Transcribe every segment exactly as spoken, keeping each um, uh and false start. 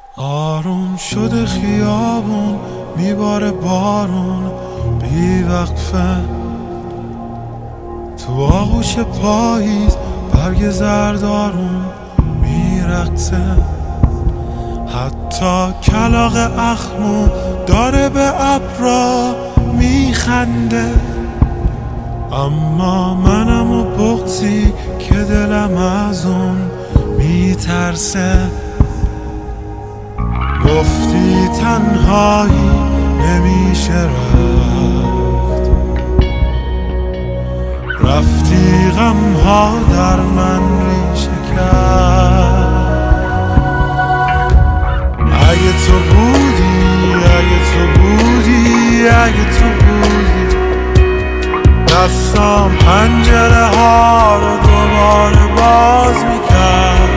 آروم شده خیابون، میباره بارون بی وقفه، تو آغوش پاییز برگ زردارون میرقصه. حتی کلاغ اخمو داره به ابرا میخنده، اما منم و بغضی که دلم از اون میترسه. گفتی تنهایی نمیشه رفت، رفتی غمها در من ریشه کرد. اگه تو بودی، اگه تو بودی، اگه تو بودی، دستام پنجره ها رو دوباره باز میکرد.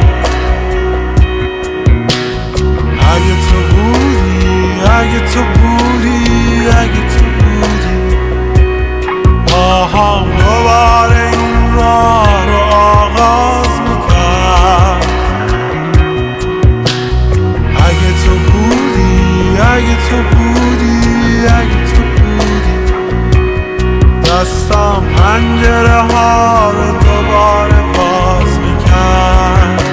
اگه تو بودی، اگه تو بودی، اگه تو بودی، با هم دوباره این راه رو آغاز میکرد. اگه تو بودی، اگه تو بودی، اگه تو بودی، دستم پنجره ها رو دوباره باز میکرد.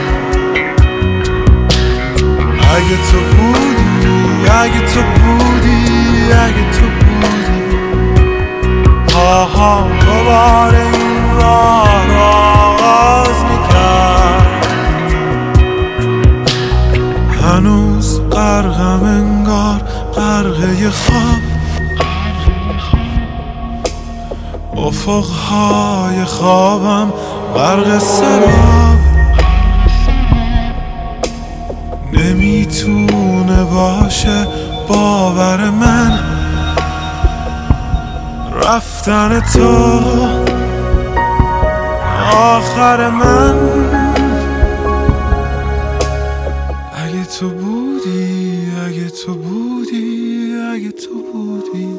اگه تو بودی، اگه تو بودی، اگه تو بودی، پاهام دوباره این راه رو آغاز میکرد. هنوز غرقم انگار غرقه خواب، افقهای خوابم غرق سراب. نمیتونه باشه باور من رفتن تو آخر من. اگه تو بودی، اگه تو بودی، اگه تو بودی،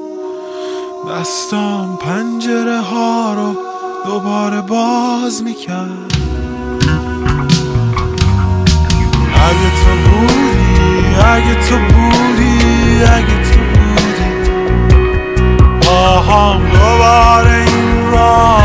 دستام پنجره ها رو دوباره باز میکرد. اگه تو بودی، اگه تو بودی، اگه تو بودی، با هم دوباره این راه